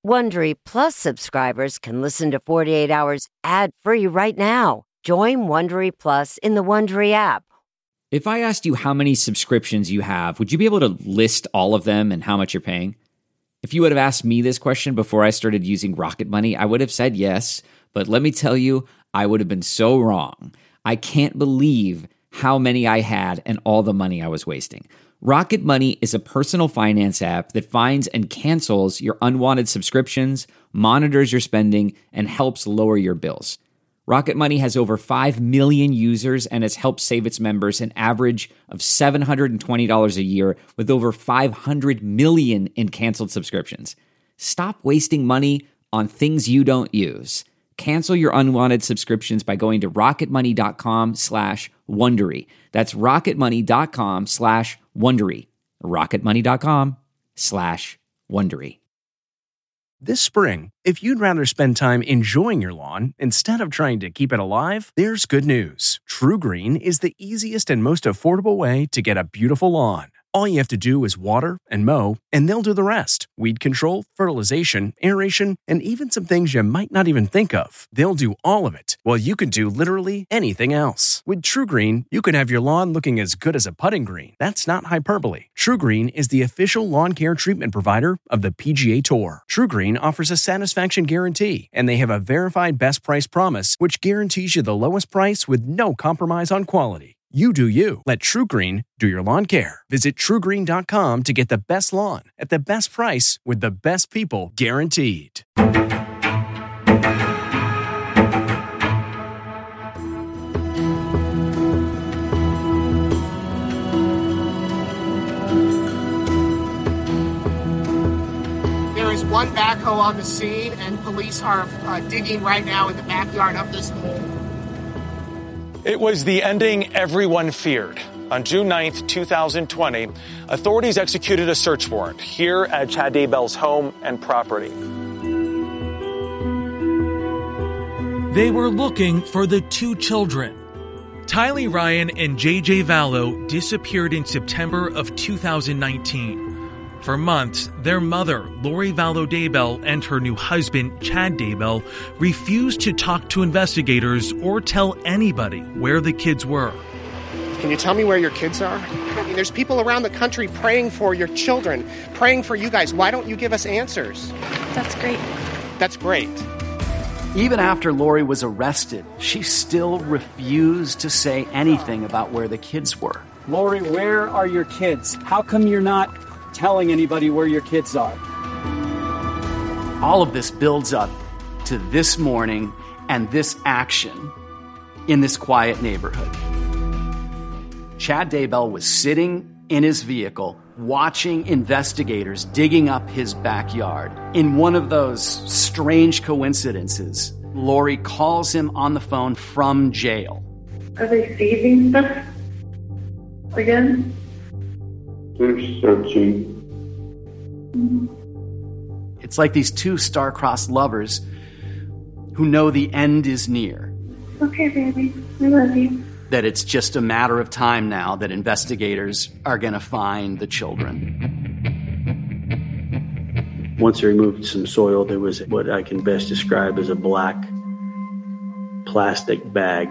Wondery Plus subscribers can listen to 48 Hours ad-free right now. Join Wondery Plus in the Wondery app. If I asked you how many subscriptions you have, would you be able to list all of them and how much you're paying? If you would have asked me this question before I started using Rocket Money, I would have said yes, but let me tell you, I would have been so wrong. I can't believe how many I had and all the money I was wasting. Rocket Money is a personal finance app that finds and cancels your unwanted subscriptions, monitors your spending, and helps lower your bills. Rocket Money has over 5 million users and has helped save its members an average of $720 a year with over 500 million in canceled subscriptions. Stop wasting money on things you don't use. Cancel your unwanted subscriptions by going to rocketmoney.com/Wondery. That's rocketmoney.com/Wondery. rocketmoney.com/Wondery. This spring, if you'd rather spend time enjoying your lawn instead of trying to keep it alive, there's good news. True Green is the easiest and most affordable way to get a beautiful lawn. All you have to do is water and mow, and they'll do the rest. Weed control, fertilization, aeration, and even some things you might not even think of. They'll do all of it, while you can do literally anything else. With True Green, you can have your lawn looking as good as a putting green. That's not hyperbole. True Green is the official lawn care treatment provider of the PGA Tour. True Green offers a satisfaction guarantee, and they have a verified best price promise, which guarantees you the lowest price with no compromise on quality. You do you. Let True Green do your lawn care. Visit TrueGreen.com to get the best lawn at the best price with the best people guaranteed. There is one backhoe on the scene, and police are digging right now in the backyard of this hole. It was the ending everyone feared. On June 9th, 2020, authorities executed a search warrant here at Chad Daybell's home and property. They were looking for the two children. Tylee Ryan and JJ Vallow disappeared in September of 2019. For months, their mother, Lori Vallow Daybell, and her new husband, Chad Daybell, refused to talk to investigators or tell anybody where the kids were. Can you tell me where your kids are? I mean, there's people around the country praying for your children, praying for you guys. Why don't you give us answers? That's great. That's great. Even after Lori was arrested, she still refused to say anything about where the kids were. Lori, where are your kids? How come you're not telling anybody where your kids are? All of this builds up to this morning and this action in this quiet neighborhood. Chad Daybell was sitting in his vehicle watching investigators digging up his backyard. In one of those strange coincidences, Lori calls him on the phone from jail. Are they seizing stuff again? They're searching. It's like these two star-crossed lovers who know the end is near. Okay, baby. I love you. That it's just a matter of time now that investigators are going to find the children. Once they removed some soil, there was what I can best describe as a black plastic bag.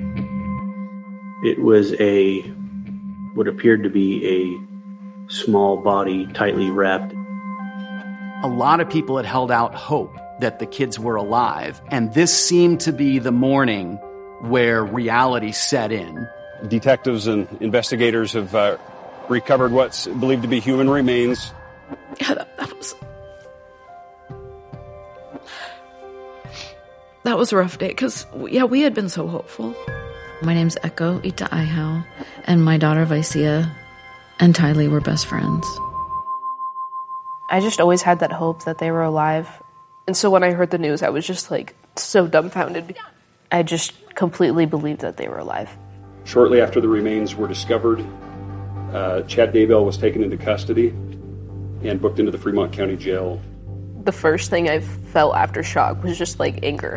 It was what appeared to be a small body, tightly wrapped. A lot of people had held out hope that the kids were alive, and this seemed to be the morning where reality set in. Detectives and investigators have recovered what's believed to be human remains. Yeah, that was a rough day because, we had been so hopeful. My name's Echo Ita Ihau, and my daughter Vaisia and Tylee were best friends. I just always had that hope that they were alive. And so when I heard the news, I was just so dumbfounded. I just completely believed that they were alive. Shortly after the remains were discovered, Chad Daybell was taken into custody and booked into the Fremont County Jail. The first thing I felt after shock was just anger.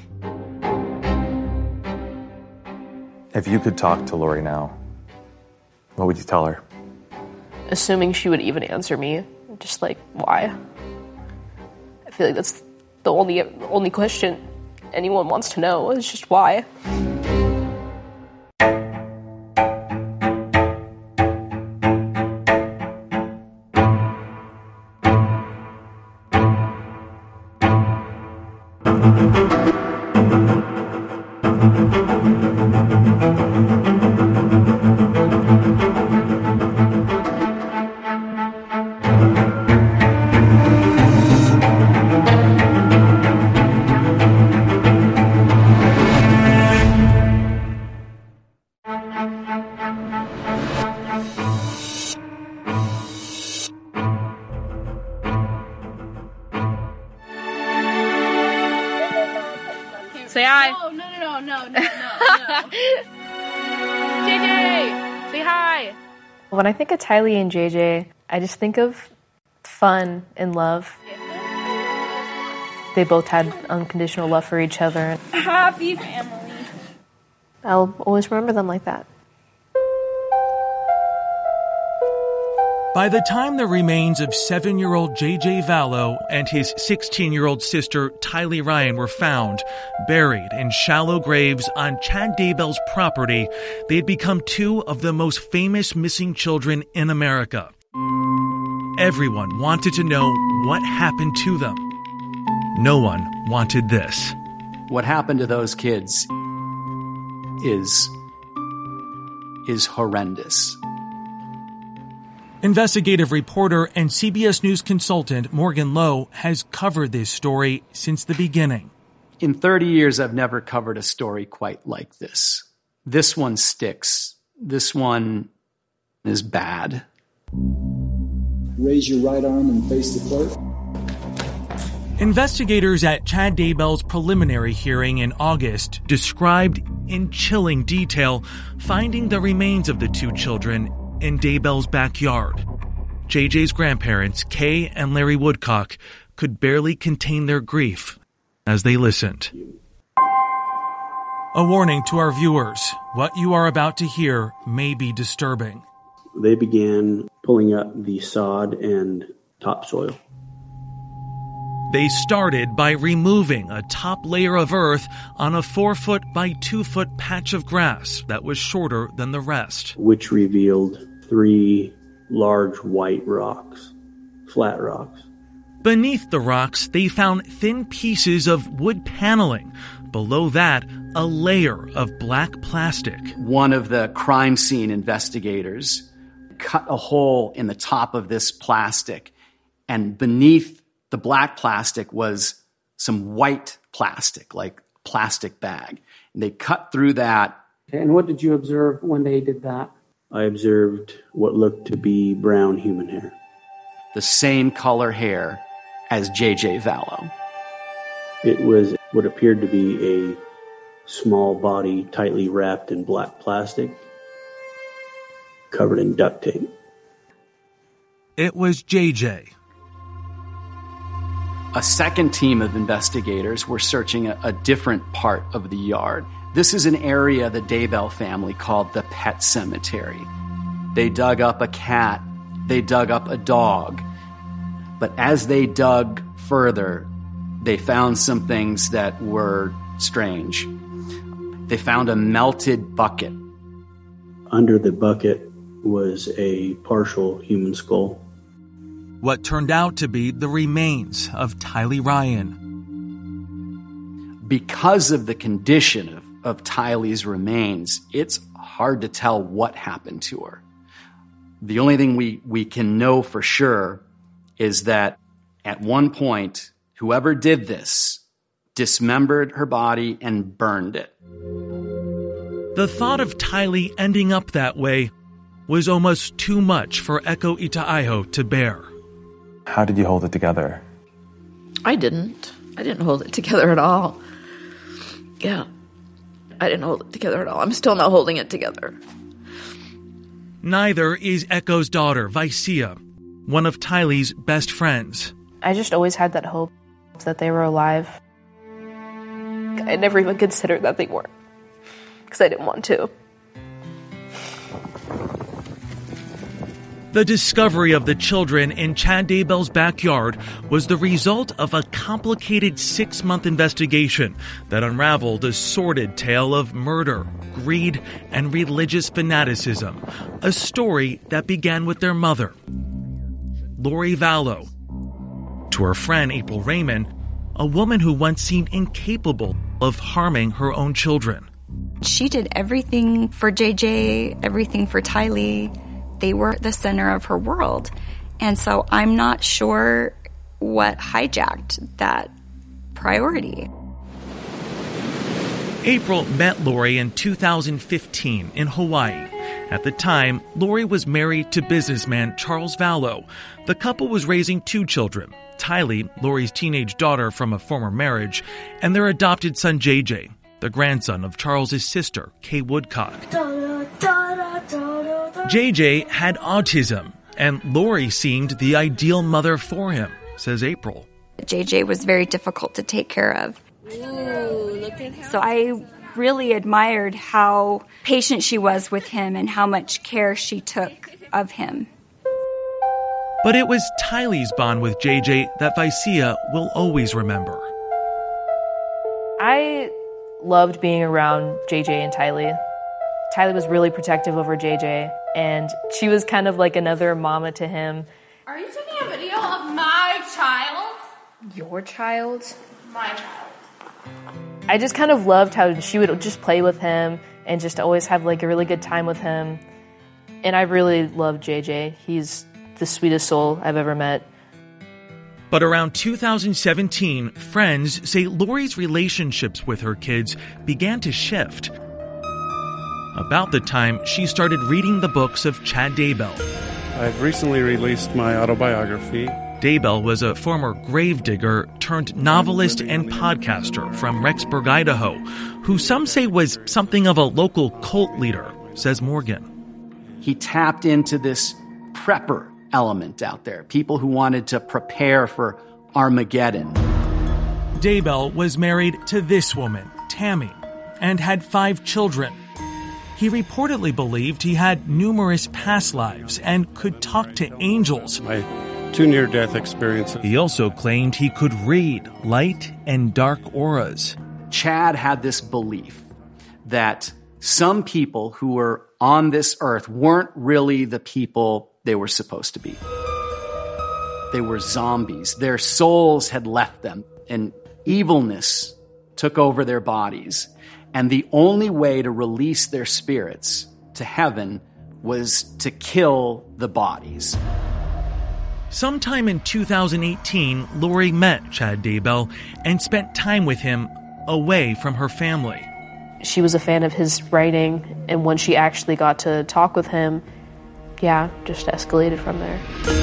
If you could talk to Lori now, what would you tell her? Assuming she would even answer me, just why? feel like that's the only question anyone wants to know. It's just why. Say hi. No. JJ, say hi. When I think of Tylee and JJ, I just think of fun and love. They both had unconditional love for each other. Happy family. I'll always remember them like that. By the time the remains of 7-year-old J.J. Vallow and his 16-year-old sister Tylee Ryan were found, buried in shallow graves on Chad Daybell's property, they had become two of the most famous missing children in America. Everyone wanted to know what happened to them. No one wanted this. What happened to those kids is horrendous. Investigative reporter and CBS News consultant Morgan Lowe has covered this story since the beginning. In 30 years, I've never covered a story quite like this. This one sticks. This one is bad. Raise your right arm and face the clerk. Investigators at Chad Daybell's preliminary hearing in August described in chilling detail finding the remains of the two children in Daybell's backyard. JJ's grandparents, Kay and Larry Woodcock, could barely contain their grief as they listened. A warning to our viewers, what you are about to hear may be disturbing. They began pulling up the sod and topsoil. They started by removing a top layer of earth on a 4-foot by 2-foot patch of grass that was shorter than the rest, which revealed 3 large white rocks, flat rocks. Beneath the rocks, they found thin pieces of wood paneling. Below that, a layer of black plastic. One of the crime scene investigators cut a hole in the top of this plastic, and beneath the black plastic was some white plastic, like plastic bag. And they cut through that. And what did you observe when they did that? I observed what looked to be brown human hair. The same color hair as J.J. Vallow. It was what appeared to be a small body tightly wrapped in black plastic, covered in duct tape. It was J.J. A second team of investigators were searching a different part of the yard. This is an area the Daybell family called the pet cemetery. They dug up a cat, they dug up a dog. But as they dug further, they found some things that were strange. They found a melted bucket. Under the bucket was a partial human skull. What turned out to be the remains of Tylee Ryan. Because of the condition of Tylee's remains, it's hard to tell what happened to her. The only thing we can know for sure is that at one point, whoever did this dismembered her body and burned it. The thought of Tylee ending up that way was almost too much for Echo Itaiho to bear. How did you hold it together? I didn't hold it together at all. Yeah. I didn't hold it together at all. I'm still not holding it together. Neither is Echo's daughter, Vaisia, one of Tylee's best friends. I just always had that hope that they were alive. I never even considered that they weren't, because I didn't want to. The discovery of the children in Chad Daybell's backyard was the result of a complicated 6-month investigation that unraveled a sordid tale of murder, greed, and religious fanaticism, a story that began with their mother, Lori Vallow. To her friend April Raymond, a woman who once seemed incapable of harming her own children. She did everything for JJ, everything for Tylee. They were the center of her world. And so I'm not sure what hijacked that priority. April met Lori in 2015 in Hawaii. At the time, Lori was married to businessman Charles Vallow. The couple was raising 2 children, Tylee, Lori's teenage daughter from a former marriage, and their adopted son JJ, the grandson of Charles's sister, Kay Woodcock. JJ had autism, and Lori seemed the ideal mother for him, says April. JJ was very difficult to take care of. So I really admired how patient she was with him and how much care she took of him. But it was Tylee's bond with JJ that Vicea will always remember. I loved being around JJ and Tylee. Tylee was really protective over JJ, and she was kind of like another mama to him. Are you taking a video of my child? Your child? My child. I just kind of loved how she would just play with him and just always have like a really good time with him. And I really loved JJ. He's the sweetest soul I've ever met. But around 2017, friends say Lori's relationships with her kids began to shift. About the time she started reading the books of Chad Daybell. I've recently released my autobiography. Daybell was a former gravedigger turned novelist and podcaster from Rexburg, Idaho, who some say was something of a local cult leader, says Morgan. He tapped into this prepper element out there, people who wanted to prepare for Armageddon. Daybell was married to this woman, Tammy, and had 5 children. He reportedly believed he had numerous past lives and could talk to angels. My 2 near-death experiences. He also claimed he could read light and dark auras. Chad had this belief that some people who were on this earth weren't really the people they were supposed to be. They were zombies. Their souls had left them, and evilness took over their bodies. And the only way to release their spirits to heaven was to kill the bodies. Sometime in 2018, Lori met Chad Daybell and spent time with him away from her family. She was a fan of his writing, and when she actually got to talk with him, just escalated from there.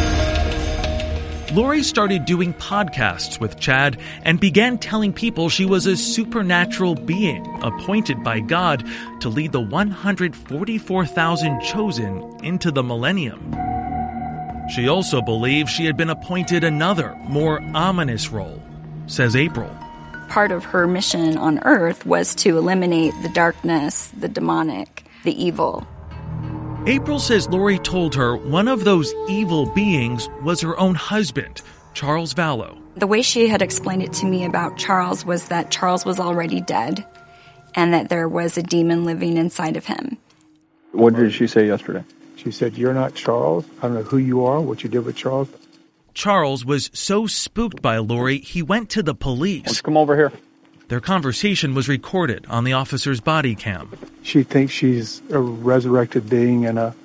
Lori started doing podcasts with Chad and began telling people she was a supernatural being appointed by God to lead the 144,000 chosen into the millennium. She also believed she had been appointed another, more ominous role, says April. Part of her mission on Earth was to eliminate the darkness, the demonic, the evil. April says Lori told her one of those evil beings was her own husband, Charles Vallow. The way she had explained it to me about Charles was that Charles was already dead and that there was a demon living inside of him. What did she say yesterday? She said, "You're not Charles. I don't know who you are, what you did with Charles." Charles was so spooked by Lori, he went to the police. Let's come over here. Their conversation was recorded on the officer's body cam. She thinks she's a resurrected being and a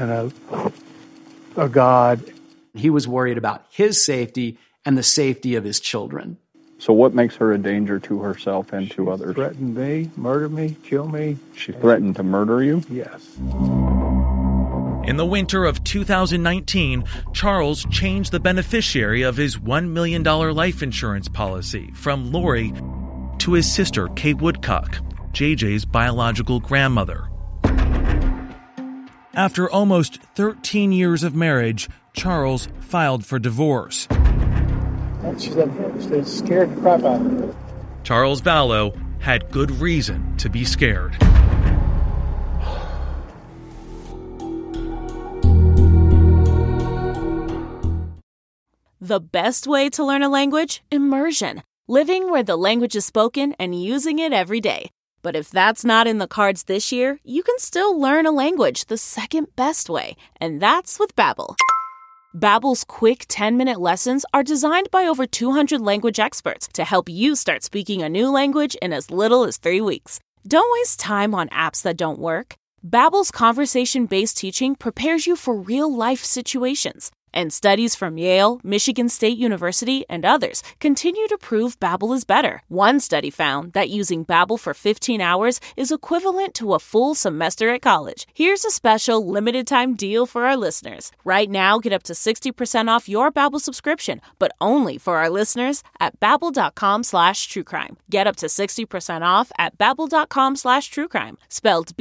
god. He was worried about his safety and the safety of his children. So what makes her a danger to herself and to others? Threatened me, murder me, kill me. She threatened to murder you? Yes. In the winter of 2019, Charles changed the beneficiary of his $1 million life insurance policy from Lori to his sister, Kay Woodcock, JJ's biological grandmother. After almost 13 years of marriage, Charles filed for divorce. She's scared the crap out of her. Charles Vallow had good reason to be scared. The best way to learn a language? Immersion. Living where the language is spoken and using it every day. But if that's not in the cards this year, you can still learn a language the second best way, and that's with Babbel. Babbel's quick 10-minute lessons are designed by over 200 language experts to help you start speaking a new language in as little as 3 weeks. Don't waste time on apps that don't work. Babbel's conversation-based teaching prepares you for real-life situations. And studies from Yale, Michigan State University, and others continue to prove Babbel is better. One study found that using Babbel for 15 hours is equivalent to a full semester at college. Here's a special limited-time deal for our listeners. Right now, get up to 60% off your Babbel subscription, but only for our listeners at Babbel.com/truecrime. Get up to 60% off at Babbel.com/truecrime. Spelled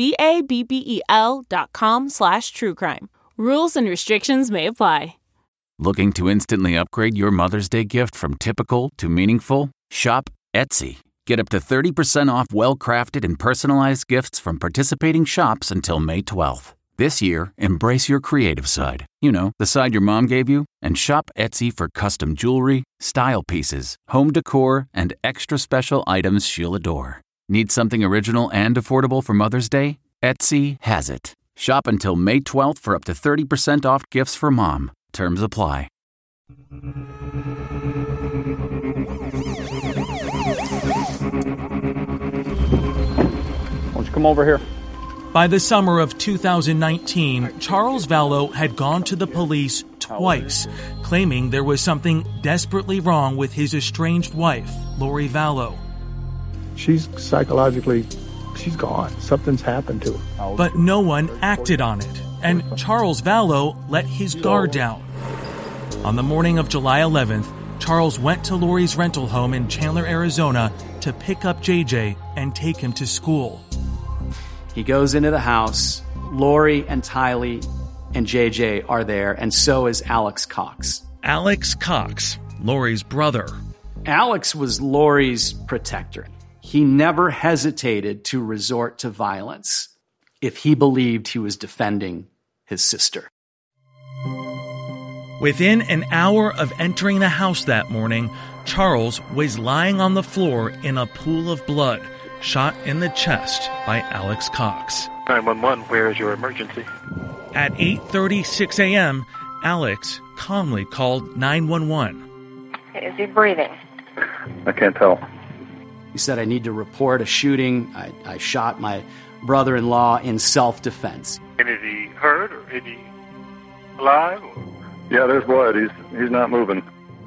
BABBEL.com/truecrime. Rules and restrictions may apply. Looking to instantly upgrade your Mother's Day gift from typical to meaningful? Shop Etsy. Get up to 30% off well-crafted and personalized gifts from participating shops until May 12th. This year, embrace your creative side. You know, the side your mom gave you. And shop Etsy for custom jewelry, style pieces, home decor, and extra special items she'll adore. Need something original and affordable for Mother's Day? Etsy has it. Shop until May 12th for up to 30% off gifts for mom. Terms apply. Why don't you come over here? By the summer of 2019, Charles Vallow had gone to the police twice, claiming there was something desperately wrong with his estranged wife, Lori Vallow. She's psychologically, she's gone. Something's happened to her. But no one acted on it, and Charles Vallow let his guard down. On the morning of July 11th, Charles went to Lori's rental home in Chandler, Arizona to pick up JJ and take him to school. He goes into the house. Lori and Tylee and JJ are there, and so is Alex Cox. Alex Cox, Lori's brother. Alex was Lori's protector. He never hesitated to resort to violence if he believed he was defending his sister. Within an hour of entering the house that morning, Charles was lying on the floor in a pool of blood, shot in the chest by Alex Cox. 911, where is your emergency? At 8:36 a.m., Alex calmly called 911. Is he breathing? I can't tell. He said, I need to report a shooting. I shot my brother-in-law in self-defense. And is he hurt or is he alive? Yeah, there's blood. He's not moving.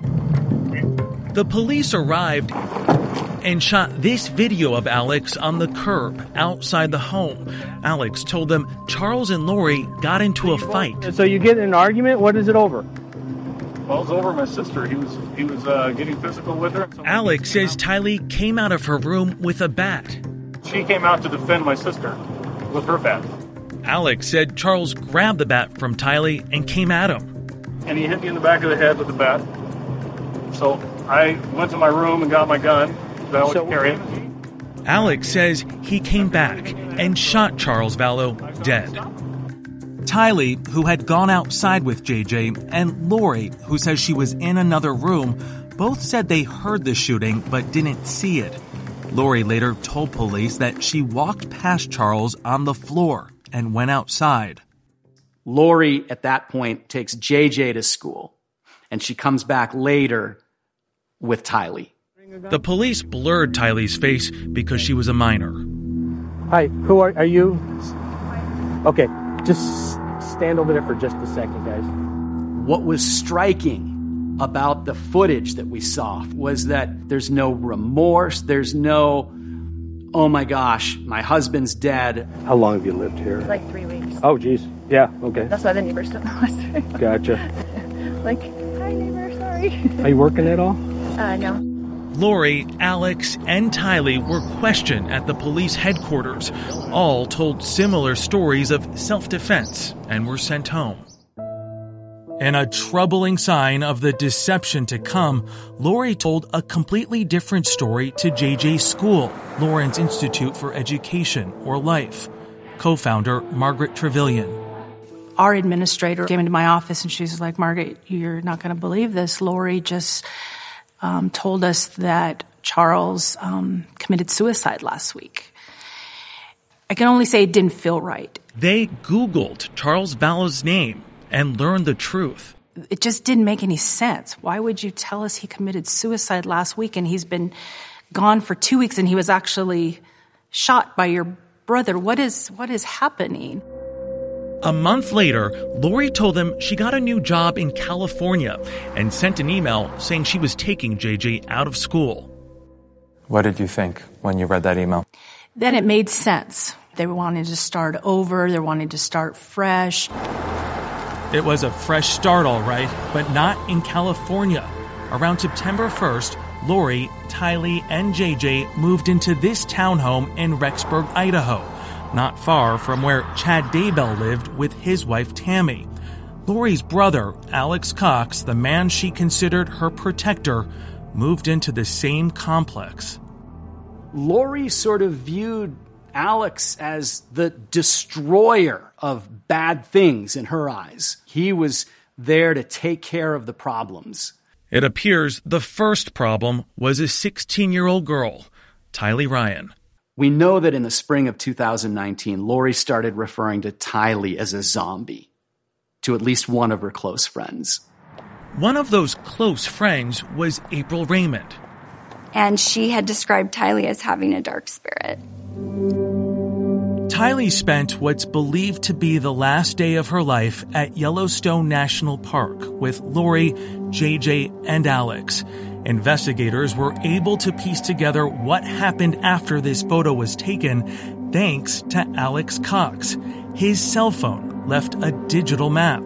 The police arrived and shot this video of Alex on the curb outside the home. Alex told them Charles and Lori got into a fight. So you get in an argument? What is it over? Well, it's over my sister. He was getting physical with her. Alex says Tylee came out of her room with a bat. She came out to defend my sister with her bat. Alex said Charles grabbed the bat from Tylee and came at him. And he hit me in the back of the head with the bat. So I went to my room and got my gun that I was carrying. Alex says he came back and shot Charles Vallow dead. Tylee, who had gone outside with JJ, and Lori, who says she was in another room, both said they heard the shooting but didn't see it. Lori later told police that she walked past Charles on the floor and went outside. Lori, at that point, takes JJ to school, and she comes back later with Tylee. The police blurred Tylee's face because she was a minor. Hi, who are you? Okay, just stand over there for just a second, guys. What was striking about the footage that we saw was that there's no remorse, there's no, oh my gosh, my husband's dead. How long have you lived here? Like 3 weeks. Oh, geez. Yeah, okay. That's why the neighbors don't know us. Gotcha. Like, hi neighbor, sorry. Are you working at all? No. Lori, Alex, and Tylee were questioned at the police headquarters. All told similar stories of self-defense and were sent home. In a troubling sign of the deception to come, Lori told a completely different story to JJ's school, Lawrence Institute for Education or Life. Co-founder Margaret Trevelyan. Our administrator came into my office and she's like, Margaret, you're not going to believe this. Lori just told us that Charles committed suicide last week. I can only say it didn't feel right. They Googled Charles Vallow's name and learned the truth. It just didn't make any sense. Why would you tell us he committed suicide last week and he's been gone for 2 weeks and he was actually shot by your brother? What is happening? A month later, Lori told them she got a new job in California and sent an email saying she was taking JJ out of school. What did you think when you read that email? Then it made sense. They wanted to start over. They wanted to start fresh. It was a fresh start, all right, but not in California. Around September 1st, Lori, Tylee, and JJ moved into this townhome in Rexburg, Idaho, not far from where Chad Daybell lived with his wife, Tammy. Lori's brother, Alex Cox, the man she considered her protector, moved into the same complex. Lori sort of viewed Alex as the destroyer of bad things in her eyes. He was there to take care of the problems. It appears the first problem was a 16-year-old girl, Tylee Ryan. We know that in the spring of 2019, Lori started referring to Tylee as a zombie to at least one of her close friends. One of those close friends was April Raymond. And she had described Tylee as having a dark spirit. Tylee spent what's believed to be the last day of her life at Yellowstone National Park with Lori, JJ, and Alex. Investigators were able to piece together what happened after this photo was taken thanks to Alex Cox. His cell phone left a digital map.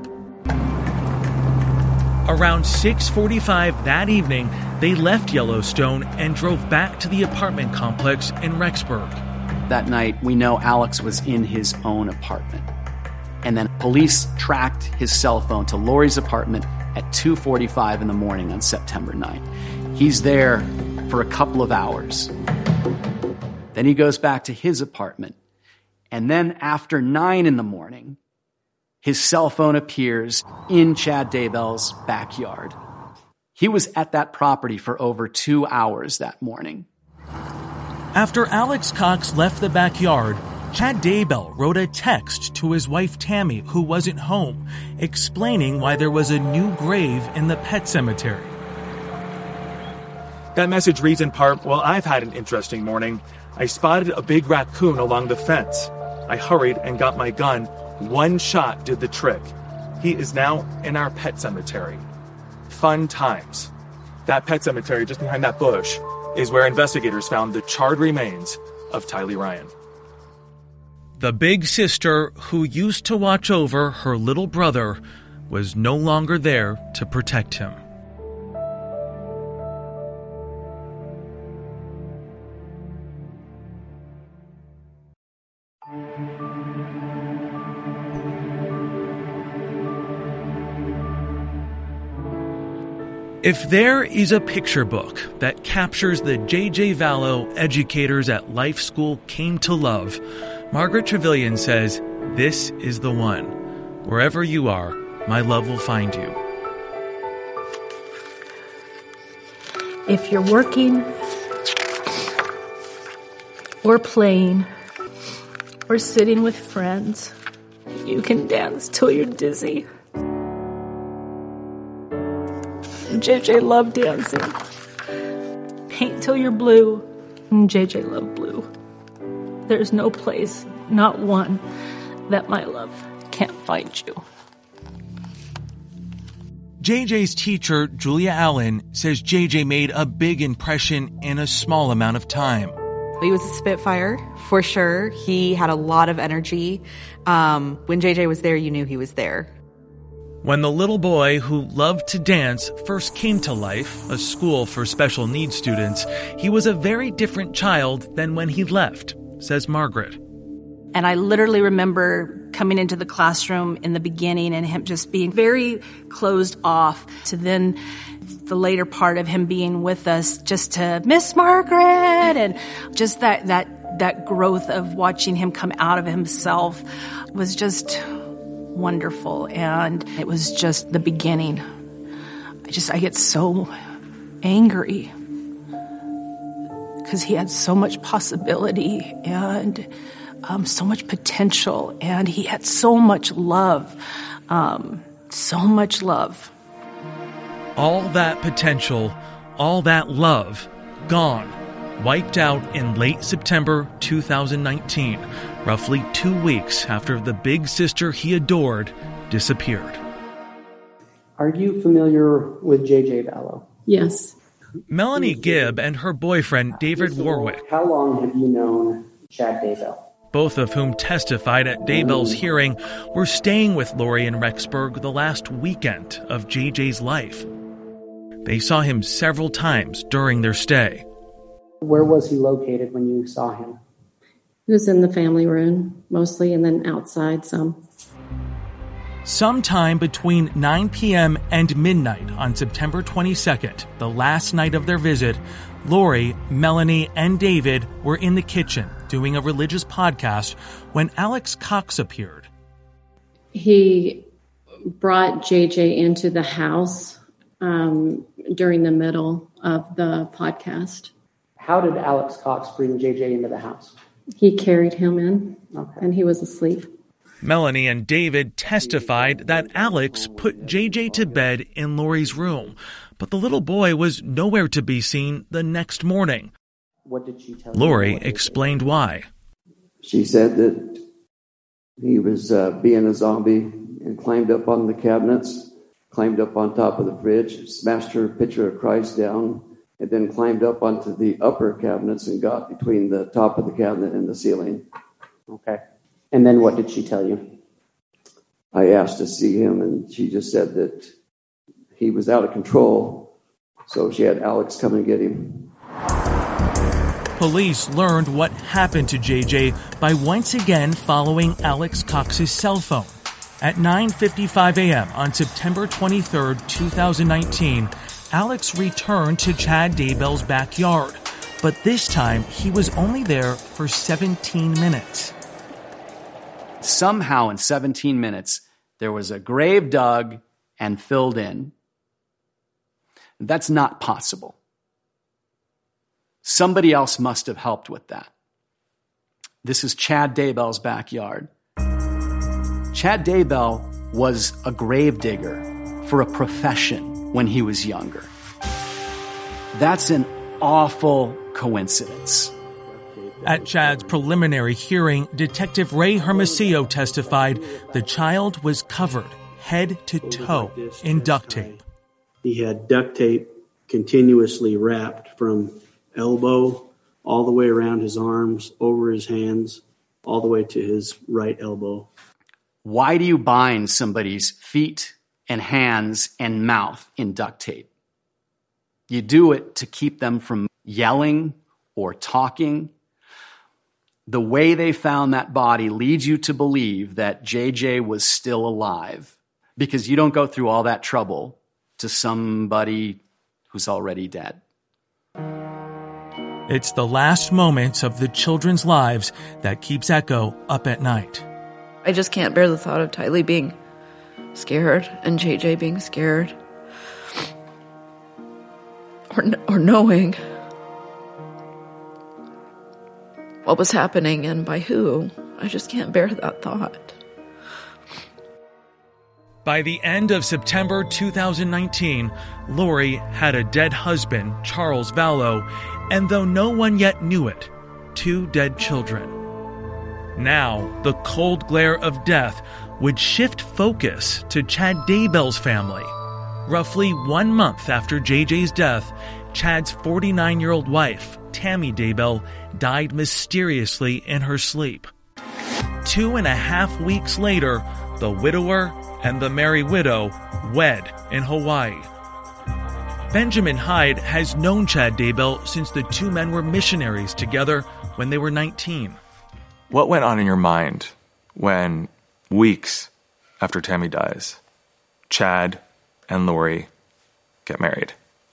Around 6:45 that evening, they left Yellowstone and drove back to the apartment complex in Rexburg. That night, we know Alex was in his own apartment. And then police tracked his cell phone to Lori's apartment at 2:45 in the morning on September 9th. He's there for a couple of hours. Then he goes back to his apartment. And then after 9 in the morning, his cell phone appears in Chad Daybell's backyard. He was at that property for over 2 hours that morning. After Alex Cox left the backyard, Chad Daybell wrote a text to his wife Tammy, who wasn't home, explaining why there was a new grave in the pet cemetery. That message reads in part, "Well, I've had an interesting morning. I spotted a big raccoon along the fence. I hurried and got my gun. One shot did the trick. He is now in our pet cemetery. Fun times." That pet cemetery just behind that bush is where investigators found the charred remains of Tylee Ryan. The big sister who used to watch over her little brother was no longer there to protect him. If there is a picture book that captures the J.J. Vallow educators at Life School came to love, Margaret Trevelyan says, this is the one. Wherever you are, my love will find you. If you're working or playing or sitting with friends, you can dance till you're dizzy. JJ loved dancing. Paint till you're blue. And JJ loved blue. There's no place, not one, that my love can't find you. JJ's teacher, Julia Allen, says JJ made a big impression in a small amount of time. He was a spitfire, for sure. He had a lot of energy. When JJ was there, you knew he was there. When the little boy who loved to dance first came to Life, a school for special needs students, he was a very different child than when he left, says Margaret. And I literally remember coming into the classroom in the beginning and him just being very closed off, to then the later part of him being with us just to Miss Margaret, and just that growth of watching him come out of himself was just wonderful, and it was just the beginning. I get so angry because he had so much possibility and so much potential, and he had so much love, so much love. All that potential, all that love, gone, wiped out in late September 2019, roughly 2 weeks after the big sister he adored disappeared. Are you familiar with J.J. Vallow? Yes. Melanie Gibb and her boyfriend David Warwick. How long have you known Chad Daybell? Both of whom testified at Daybell's hearing, were staying with Lori in Rexburg the last weekend of JJ's life. They saw him several times during their stay. Where was he located when you saw him? He was in the family room, mostly, and then outside some. Sometime between 9 p.m. and midnight on September 22nd, the last night of their visit, Lori, Melanie, and David were in the kitchen doing a religious podcast when Alex Cox appeared. He brought JJ into the house during the middle of the podcast. How did Alex Cox bring JJ into the house? He carried him in, and he was asleep. Melanie and David testified that Alex put JJ to bed in Lori's room, but the little boy was nowhere to be seen the next morning. What did she tell Lori you? explained why. She said that he was being a zombie and climbed up on the cabinets, climbed up on top of the fridge, smashed her picture of Christ down, and then climbed up onto the upper cabinets and got between the top of the cabinet and the ceiling. Okay. And then what did she tell you? I asked to see him, and she just said that he was out of control, so she had Alex come and get him. Police learned what happened to JJ by once again following Alex Cox's cell phone. At 9:55 a.m. on September 23, 2019, Alex returned to Chad Daybell's backyard, but this time he was only there for 17 minutes. Somehow in 17 minutes, there was a grave dug and filled in. That's not possible. Somebody else must have helped with that. This is Chad Daybell's backyard. Chad Daybell was a grave digger for a profession when he was younger. That's an awful coincidence. At Chad's preliminary hearing, Detective Ray Hermosillo testified the child was covered head to toe in duct tape. He had duct tape continuously wrapped from elbow all the way around his arms, over his hands, all the way to his right elbow. Why do you bind somebody's feet and hands and mouth in duct tape? You do it to keep them from yelling or talking. The way they found that body leads you to believe that JJ was still alive, because you don't go through all that trouble to somebody who's already dead. It's the last moments of the children's lives that keeps Echo up at night. I just can't bear the thought of Tylee being scared and JJ being scared. Or knowing what was happening and by who. I just can't bear that thought. By the end of September 2019, Lori had a dead husband, Charles Vallow, and though no one yet knew it, 2 dead children. Now, the cold glare of death would shift focus to Chad Daybell's family. Roughly 1 month after JJ's death, Chad's 49-year-old wife, Tammy Daybell, died mysteriously in her sleep. 2.5 weeks later, the widower and the merry widow wed in Hawaii. Benjamin Hyde has known Chad Daybell since the 2 men were missionaries together when they were 19. What went on in your mind when, weeks after Tammy dies, Chad and Lori get married?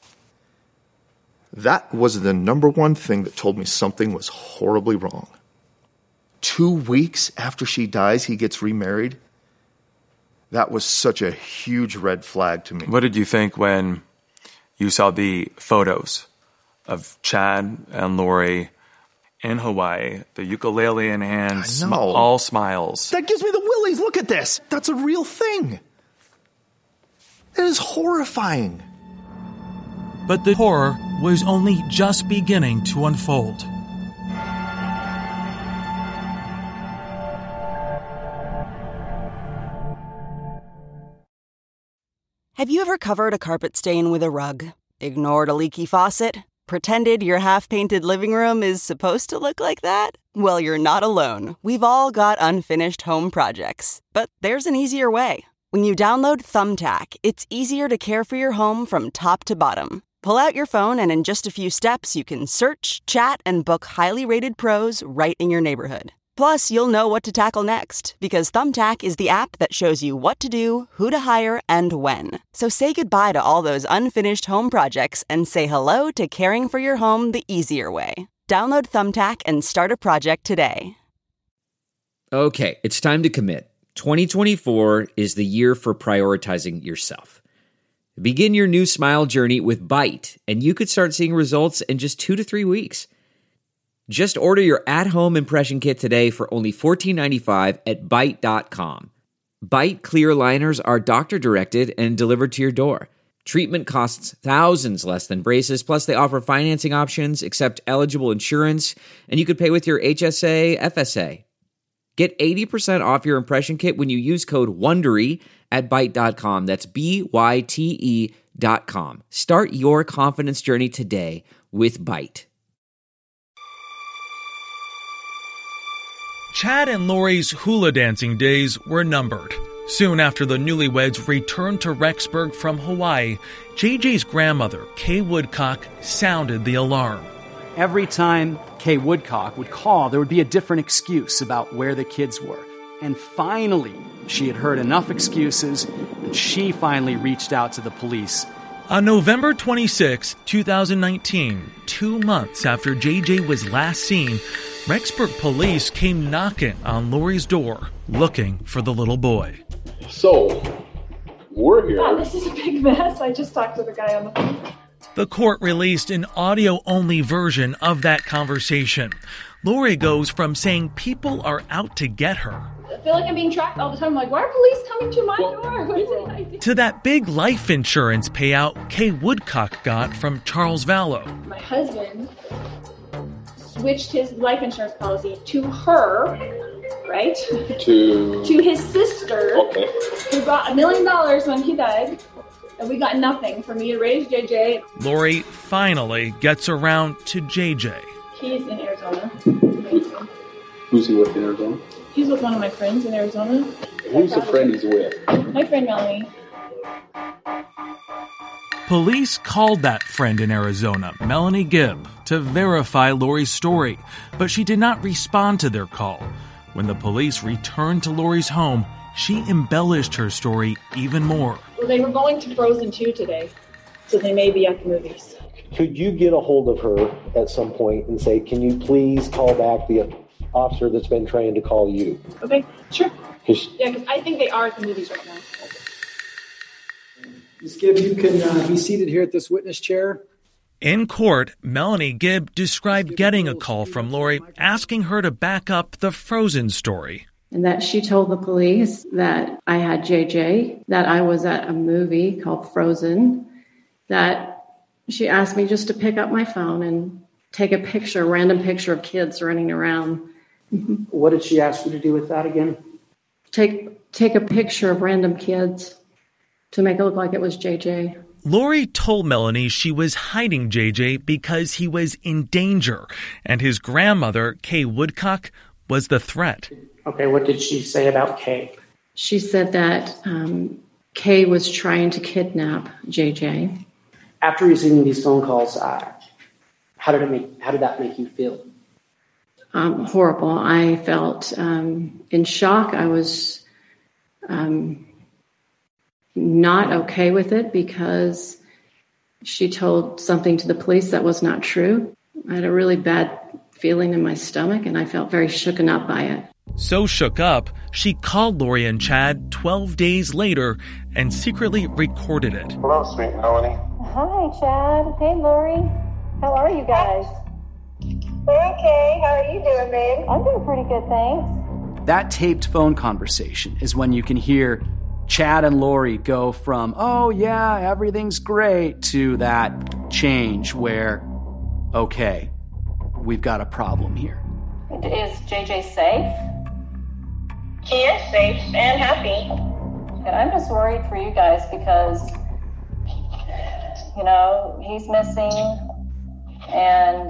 That was the number one thing that told me something was horribly wrong. 2 weeks after she dies, he gets remarried. That was such a huge red flag to me. What did you think when you saw the photos of Chad and Lori in Hawaii, the ukulele in hand, all smiles? That gives me the willies. Look at this. That's a real thing. It is horrifying. But the horror was only just beginning to unfold. Have you ever covered a carpet stain with a rug? Ignored a leaky faucet? Pretended your half-painted living room is supposed to look like that? Well, you're not alone. We've all got unfinished home projects. But there's an easier way. When you download Thumbtack, it's easier to care for your home from top to bottom. Pull out your phone and in just a few steps, you can search, chat, and book highly rated pros right in your neighborhood. Plus, you'll know what to tackle next, because Thumbtack is the app that shows you what to do, who to hire, and when. So say goodbye to all those unfinished home projects and say hello to caring for your home the easier way. Download Thumbtack and start a project today. Okay, it's time to commit. 2024 is the year for prioritizing yourself. Begin your new smile journey with Byte, and you could start seeing results in just 2 to 3 weeks. Just order your at-home impression kit today for only $14.95 at Byte.com. Byte clear liners are doctor-directed and delivered to your door. Treatment costs thousands less than braces, plus they offer financing options, accept eligible insurance, and you could pay with your HSA, FSA. Get 80% off your impression kit when you use code WONDERY at Byte.com. That's BYTE.com. Start your confidence journey today with Byte. Chad and Lori's hula dancing days were numbered. Soon after the newlyweds returned to Rexburg from Hawaii, JJ's grandmother, Kay Woodcock, sounded the alarm. Every time Kay Woodcock would call, there would be a different excuse about where the kids were. And finally, she had heard enough excuses, and she finally reached out to the police. On November 26, 2019, 2 months after JJ was last seen, Rexburg police came knocking on Lori's door, looking for the little boy. So, we're here. Yeah, this is a big mess. I just talked to the guy on the phone. The court released an audio-only version of that conversation. Lori goes from saying people are out to get her I feel like I'm being tracked all the time. I'm like, why are police coming to my door? What did I do? to that big life insurance payout Kay Woodcock got from Charles Vallow. My husband switched his life insurance policy to her, right? To his sister, okay, who got $1 million when he died. And we got nothing for me to raise JJ. Lori finally gets around to JJ. He's in Arizona. Who's he with in Arizona? He's with one of my friends in Arizona. Who's the friend he's with? My friend Melanie. Police called that friend in Arizona, Melanie Gibb, to verify Lori's story, but she did not respond to their call. When the police returned to Lori's home, she embellished her story even more. Well, they were going to Frozen 2 today, so they may be at the movies. Could you get a hold of her at some point and say, can you please call back the officer that's been trying to call you? Okay, sure. Yeah, because I think they are at the movies right now. Ms. Gibb, you can be seated here at this witness chair. In court, Melanie Gibb described getting a call from Lori asking her to back up the Frozen story. And that she told the police that I had JJ, that I was at a movie called Frozen, that she asked me just to pick up my phone and take a picture, a random picture of kids running around. What did she ask you to do with that again? Take a picture of random kids to make it look like it was JJ. Lori told Melanie she was hiding JJ because he was in danger, and his grandmother, Kay Woodcock, was the threat. Okay, what did she say about Kay? She said that Kay was trying to kidnap JJ. After receiving these phone calls, how did that make you feel? Horrible. I felt in shock. I was not okay with it because she told something to the police that was not true. I had a really bad feeling in my stomach, and I felt very shooken up by it. So shook up, she called Lori and Chad 12 days later and secretly recorded it. Hello, sweet Melanie. Hi, Chad. Hey, Lori. How are you guys? We're okay. How are you doing, babe? I'm doing pretty good, thanks. That taped phone conversation is when you can hear Chad and Lori go from, oh yeah, everything's great, to that change where, okay, we've got a problem here. Is JJ safe? He is safe and happy. And I'm just worried for you guys because, he's missing and,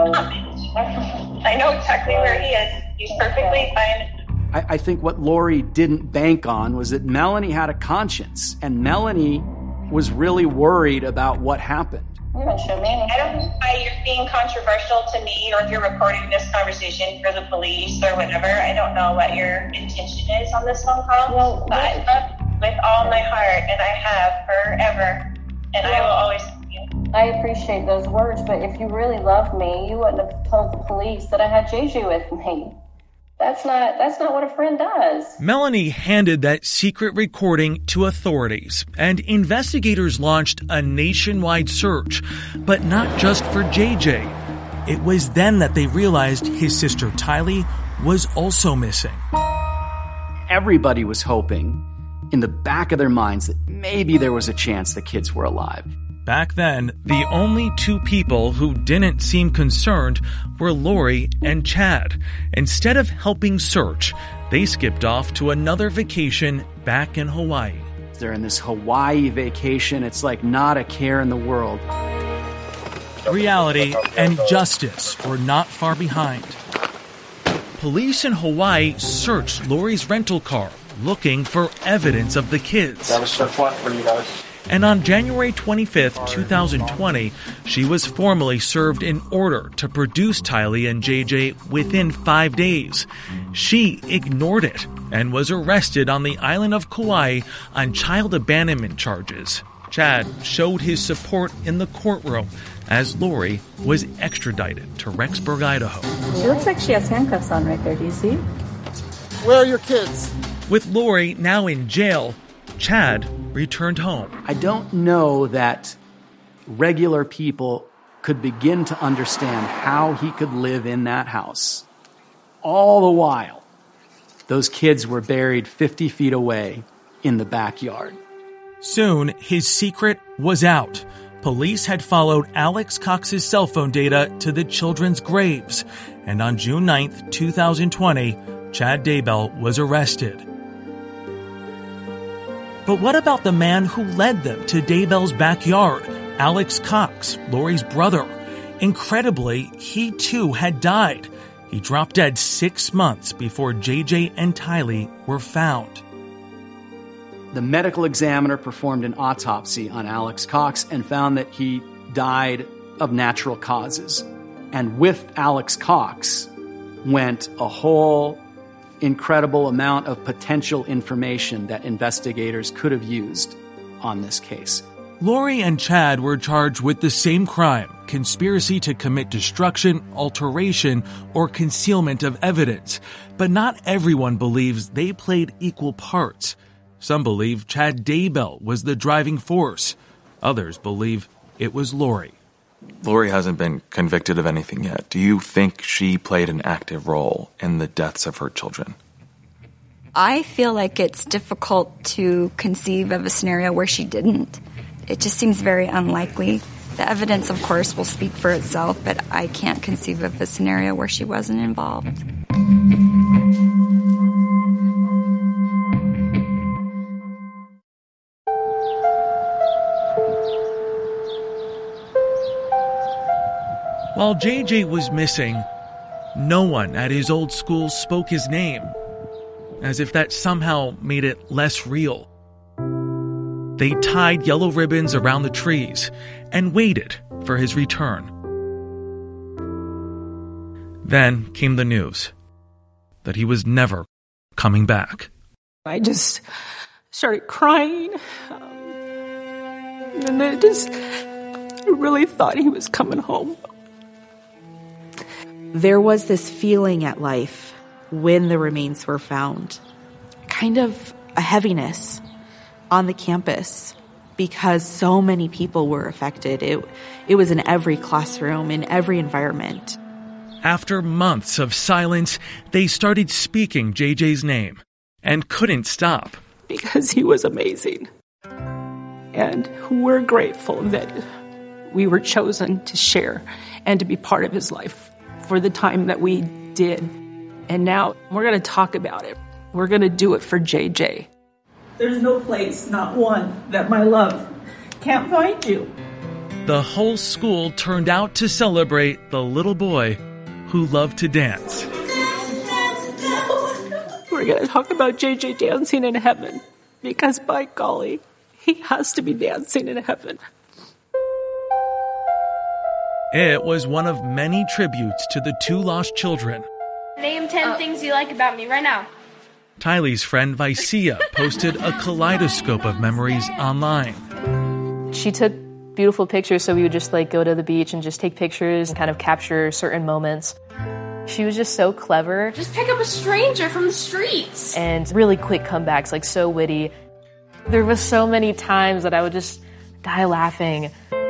I know exactly where he is. He's perfectly fine. I think what Lori didn't bank on was that Melanie had a conscience, and Melanie was really worried about what happened. You haven't shown me anything. I don't know why you're being controversial to me, or if you're recording this conversation for the police or whatever. I don't know what your intention is on this phone call, but I love with all my heart, and I have forever, and I will always love you. I appreciate those words, but if you really loved me, you wouldn't have told the police that I had JJ with me. That's not what a friend does. Melanie handed that secret recording to authorities, and investigators launched a nationwide search, but not just for JJ. It was then that they realized his sister Tylee was also missing. Everybody was hoping in the back of their minds that maybe there was a chance the kids were alive. Back then, the only two people who didn't seem concerned were Lori and Chad. Instead of helping search, they skipped off to another vacation back in Hawaii. They're in this Hawaii vacation. It's like not a care in the world. Reality and justice were not far behind. Police in Hawaii searched Lori's rental car, looking for evidence of the kids. That was so fun for you guys. And on January 25th, 2020, she was formally served an order to produce Tylee and JJ within 5 days. She ignored it and was arrested on the island of Kauai on child abandonment charges. Chad showed his support in the courtroom as Lori was extradited to Rexburg, Idaho. She looks like she has handcuffs on right there. Do you see? Where are your kids? With Lori now in jail, Chad returned home. I don't know that regular people could begin to understand how he could live in that house. All the while, those kids were buried 50 feet away in the backyard. Soon, his secret was out. Police had followed Alex Cox's cell phone data to the children's graves. And on June 9th, 2020, Chad Daybell was arrested. But what about the man who led them to Daybell's backyard, Alex Cox, Lori's brother? Incredibly, he too had died. He dropped dead 6 months before JJ and Tylee were found. The medical examiner performed an autopsy on Alex Cox and found that he died of natural causes. And with Alex Cox went a whole incredible amount of potential information that investigators could have used on this case. Lori and Chad were charged with the same crime, conspiracy to commit destruction, alteration, or concealment of evidence. But not everyone believes they played equal parts. Some believe Chad Daybell was the driving force. Others believe it was Lori. Lori hasn't been convicted of anything yet. Do you think she played an active role in the deaths of her children? I feel like it's difficult to conceive of a scenario where she didn't. It just seems very unlikely. The evidence, of course, will speak for itself, but I can't conceive of a scenario where she wasn't involved. While JJ was missing, no one at his old school spoke his name, as if that somehow made it less real. They tied yellow ribbons around the trees and waited for his return. Then came the news that he was never coming back. I just started crying. And then I really thought he was coming home. There was this feeling at life when the remains were found. Kind of a heaviness on the campus because so many people were affected. It was in every classroom, in every environment. After months of silence, they started speaking JJ's name and couldn't stop. Because he was amazing. And we're grateful that we were chosen to share and to be part of his life for the time that we did. And now we're going to talk about it. We're going to do it for JJ. There's no place, not one, that my love can't find you. The whole school turned out to celebrate the little boy who loved to dance. We're going to talk about JJ dancing in heaven because, by golly, he has to be dancing in heaven. It was one of many tributes to the two lost children. Name 10 things you like about me right now. Tylee's friend Vicea posted a kaleidoscope of memories online. She took beautiful pictures, so we would just go to the beach and just take pictures and kind of capture certain moments. She was just so clever. Just pick up a stranger from the streets. And really quick comebacks, so witty. There was so many times that I would just die laughing.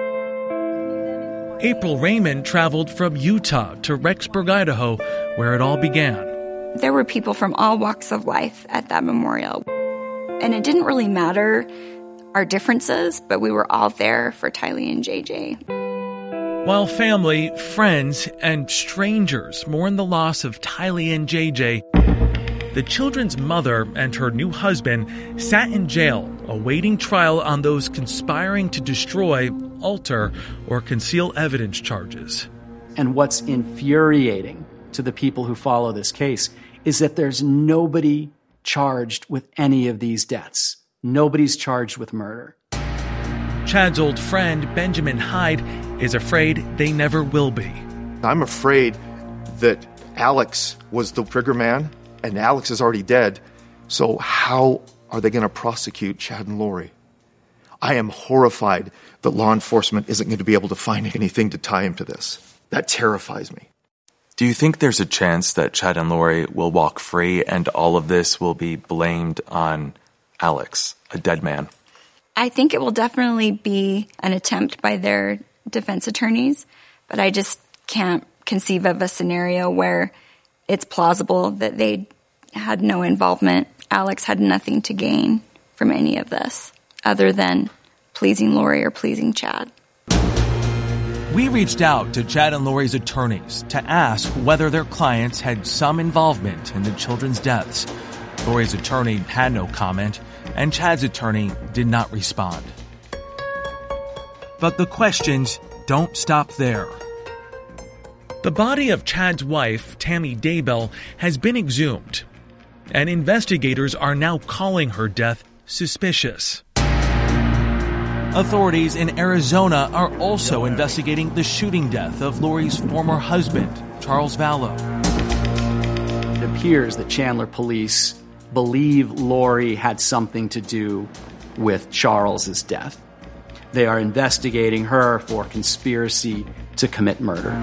April Raymond traveled from Utah to Rexburg, Idaho, where it all began. There were people from all walks of life at that memorial. And it didn't really matter our differences, but we were all there for Tylee and JJ. While family, friends, and strangers mourn the loss of Tylee and JJ, the children's mother and her new husband sat in jail awaiting trial on those conspiring to destroy, alter, or conceal evidence charges. And what's infuriating to the people who follow this case is that there's nobody charged with any of these deaths. Nobody's charged with murder. Chad's old friend, Benjamin Hyde, is afraid they never will be. I'm afraid that Alex was the trigger man, and Alex is already dead. So how are they going to prosecute Chad and Lori? I am horrified that law enforcement isn't going to be able to find anything to tie him to this. That terrifies me. Do you think there's a chance that Chad and Lori will walk free and all of this will be blamed on Alex, a dead man? I think it will definitely be an attempt by their defense attorneys, but I just can't conceive of a scenario where it's plausible that they had no involvement. Alex had nothing to gain from any of this other than pleasing Lori or pleasing Chad. We reached out to Chad and Lori's attorneys to ask whether their clients had some involvement in the children's deaths. Lori's attorney had no comment, and Chad's attorney did not respond. But the questions don't stop there. The body of Chad's wife, Tammy Daybell, has been exhumed, and investigators are now calling her death suspicious. Authorities in Arizona are also investigating the shooting death of Lori's former husband, Charles Vallow. It appears that Chandler police believe Lori had something to do with Charles's death. They are investigating her for conspiracy to commit murder.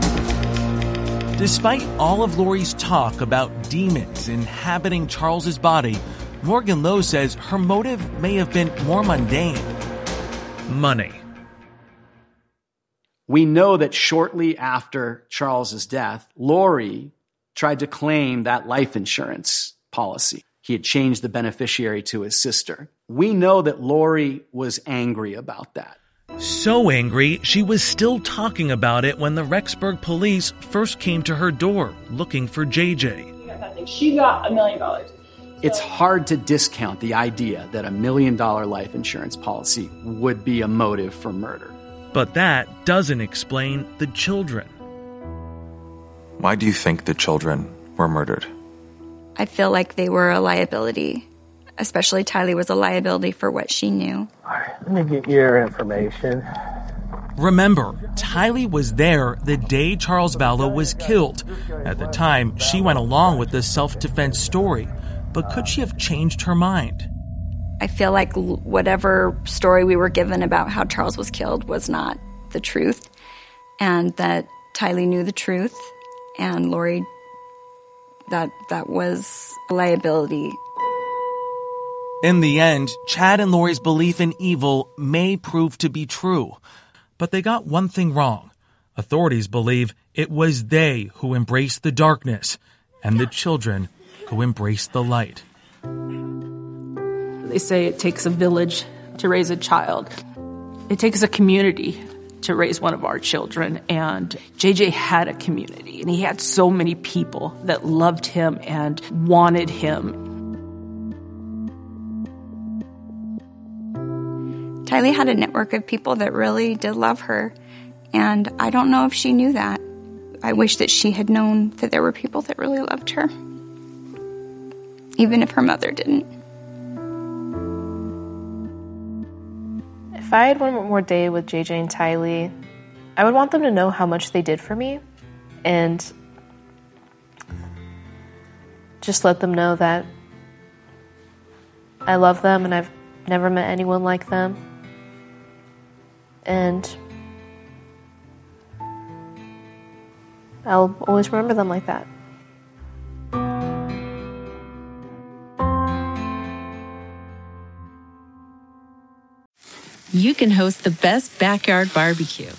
Despite all of Lori's talk about demons inhabiting Charles's body, Morgan Lowe says her motive may have been more mundane. Money. We know that shortly after Charles's death, Lori tried to claim that life insurance policy. He had changed the beneficiary to his sister. We know that Lori was angry about that. So angry, she was still talking about it when the Rexburg police first came to her door looking for JJ. She got $1 million. It's hard to discount the idea that $1 million life insurance policy would be a motive for murder. But that doesn't explain the children. Why do you think the children were murdered? I feel like they were a liability. Especially Tylee was a liability for what she knew. All right, let me get your information. Remember, Tylee was there the day Charles Vallow was killed. At the time, she went along with the self-defense story. But could she have changed her mind? I feel like whatever story we were given about how Charles was killed was not the truth, and that Tylee knew the truth, and Lori that was a liability. In the end, Chad and Lori's belief in evil may prove to be true, but they got one thing wrong. Authorities believe it was they who embraced the darkness and the children who embraced the light. They say it takes a village to raise a child. It takes a community to raise one of our children, and JJ had a community, and he had so many people that loved him and wanted him. Tylee had a network of people that really did love her, and I don't know if she knew that. I wish that she had known that there were people that really loved her, even if her mother didn't. If I had one more day with JJ and Tylee, I would want them to know how much they did for me, and just let them know that I love them and I've never met anyone like them. And I'll always remember them like that. You can host the best backyard barbecue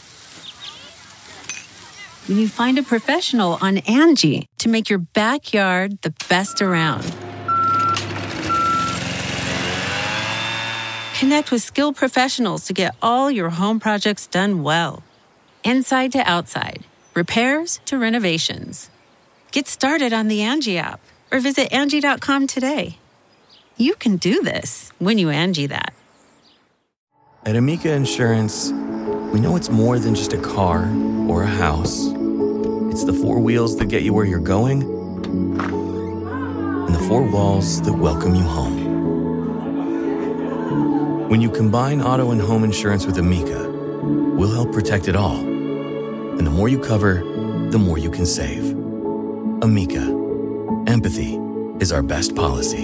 when you find a professional on Angie to make your backyard the best around. Connect with skilled professionals to get all your home projects done well. Inside to outside, repairs to renovations. Get started on the Angie app or visit Angie.com today. You can do this when you Angie that. At Amica Insurance, we know it's more than just a car or a house. It's the four wheels that get you where you're going and the four walls that welcome you home. When you combine auto and home insurance with Amica, we'll help protect it all. And the more you cover, the more you can save. Amica. Empathy is our best policy.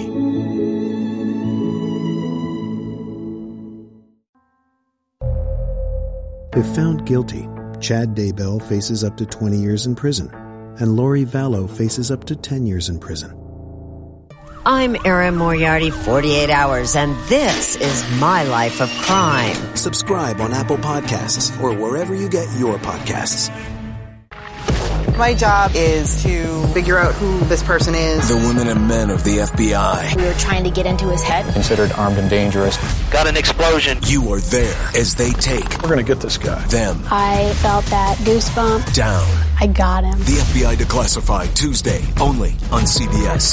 If found guilty, Chad Daybell faces up to 20 years in prison, and Lori Vallow faces up to 10 years in prison. I'm Erin Moriarty, 48 Hours, and this is My Life of Crime. Subscribe on Apple Podcasts or wherever you get your podcasts. My job is to figure out who this person is. The women and men of the FBI. We were trying to get into his head. Considered armed and dangerous. Got an explosion. You are there as they take. We're going to get this guy. Them. I felt that goosebump. Down. I got him. The FBI Declassified, Tuesday, only on CBS.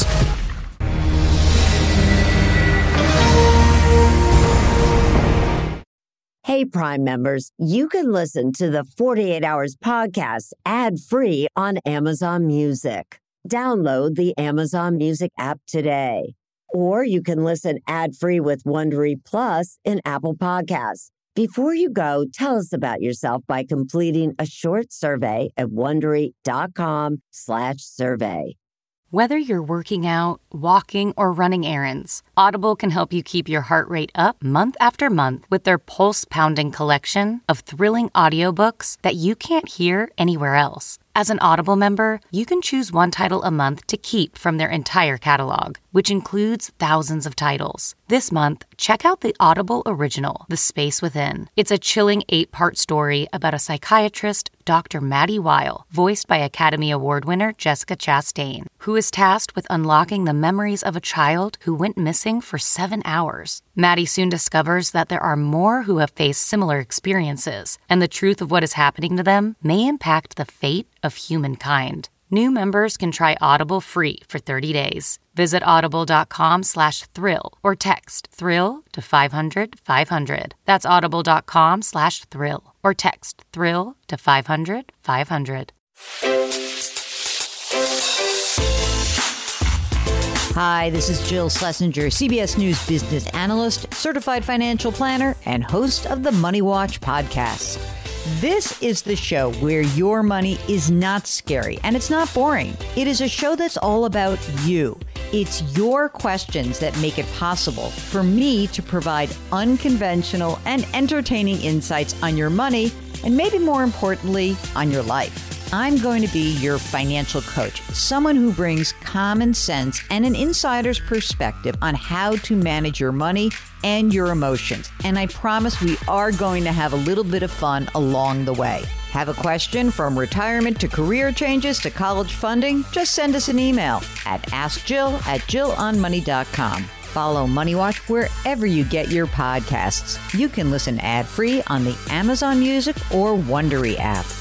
Hey, Prime members, you can listen to the 48 Hours podcast ad-free on Amazon Music. Download the Amazon Music app today. Or you can listen ad-free with Wondery Plus in Apple Podcasts. Before you go, tell us about yourself by completing a short survey at Wondery.com/survey. Whether you're working out, walking, or running errands, Audible can help you keep your heart rate up month after month with their pulse-pounding collection of thrilling audiobooks that you can't hear anywhere else. As an Audible member, you can choose one title a month to keep from their entire catalog, which includes thousands of titles. This month, check out the Audible original, The Space Within. It's a chilling 8-part story about a psychiatrist, Dr. Maddie Weil, voiced by Academy Award winner Jessica Chastain, who is tasked with unlocking the memories of a child who went missing for 7 hours. Maddie soon discovers that there are more who have faced similar experiences, and the truth of what is happening to them may impact the fate of humankind. New members can try Audible free for 30 days. Visit audible.com/thrill or text thrill to 500-500. That's audible.com/thrill or text thrill to 500-500. Hi, this is Jill Schlesinger, CBS News business analyst, certified financial planner, and host of the Money Watch podcast. This is the show where your money is not scary and it's not boring. It is a show that's all about you. It's your questions that make it possible for me to provide unconventional and entertaining insights on your money and maybe more importantly, on your life. I'm going to be your financial coach, someone who brings common sense and an insider's perspective on how to manage your money and your emotions. And I promise we are going to have a little bit of fun along the way. Have a question from retirement to career changes to college funding? Just send us an email at askjill@jillonmoney.com. Follow Money Watch wherever you get your podcasts. You can listen ad-free on the Amazon Music or Wondery app.